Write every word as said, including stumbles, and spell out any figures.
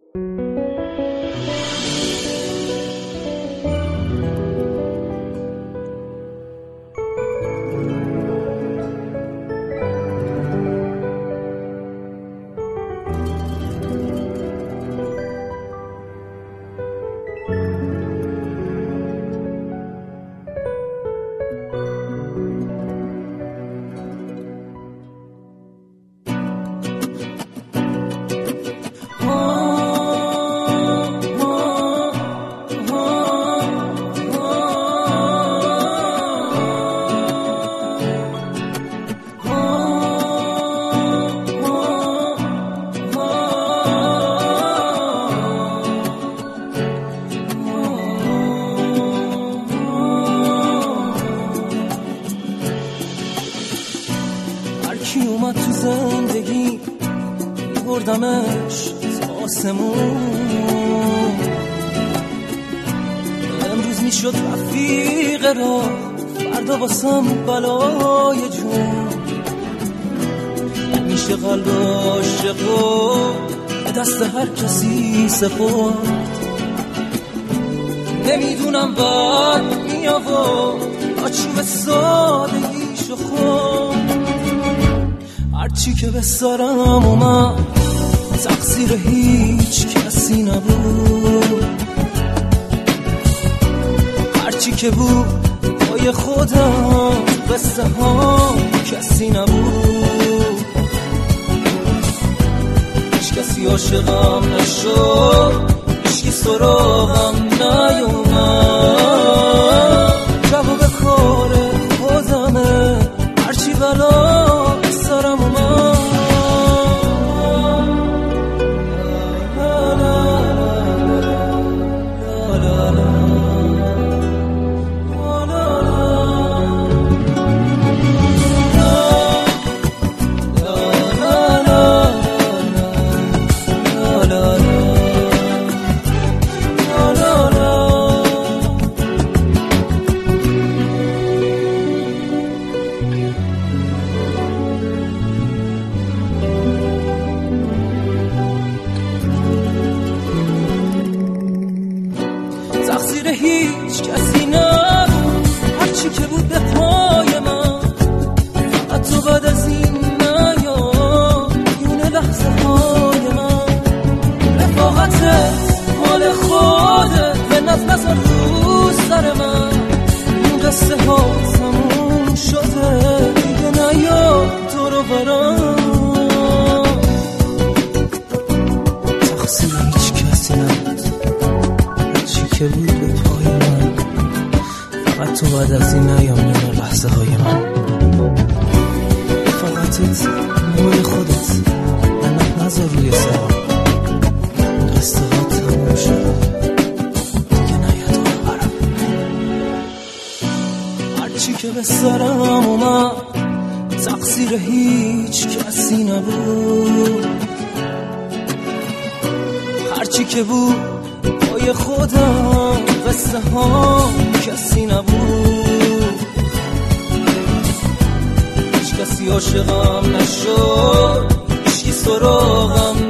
کی اومد تو زندگی بردمش تا آسمون، امروز میشد رفیق راه، فردا واسم بلای جون. میشه قلب عاشقو به دست هر کسی سپرد، نمیدونم بعد میآورد آچوب سادگیشو خورد. هرچی که به سرم اومد تقصیر هیچ کسی نبود، هرچی که بود پای خودم قصه ها کسی نبود. هیچ کسی عاشقم نشد، هیچکی سراغم نیومد. جواب کار خودمه، هرچی بلا سرم اومد. تقصیر هیچ کسی نبود، هرچی که بود به پای من. فقط تو بعد از این نیام میونه لحظه های من. رفاقتت مال خودت، به نظر نظر رو سر من. این قصه ها تموم شده دیگه، نیام تو رو برام. تقصیر هیچ کسی نبود، که بود به پای من. فقط تو بعد از این نیام میونه لحظه های من. فقطت مال خودت، منت نذار روی سرم. قصه ها تموم شد دیگه، نیاد رو برم. هرچی که به سرم اومد تقصیر هیچ کسی نبود، هرچی که بود پای خودم قصه ها کسی نبود. هیچ کسی عاشقم نشد، هیچکی سراغم